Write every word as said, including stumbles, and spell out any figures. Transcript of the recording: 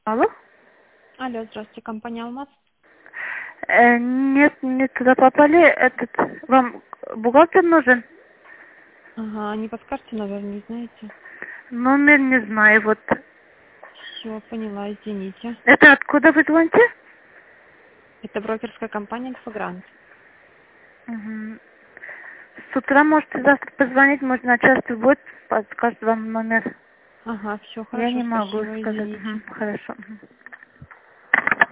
Алло? Алло, здравствуйте, компания «Алмаз». Э, нет, не туда попали. Этот, вам бухгалтер нужен? Ага, не подскажете, наверное, не знаете? Номер не знаю, вот. Все, поняла, извините. Это откуда вы звоните? Это брокерская компания «Альфа-Грант». Мгм. С утра можете завтра позвонить, может, начальство будет, подскажет вам номер. Ага, все, Я хорошо, не могу спасибо, сказать. извините. Мгм, хорошо. Мгм.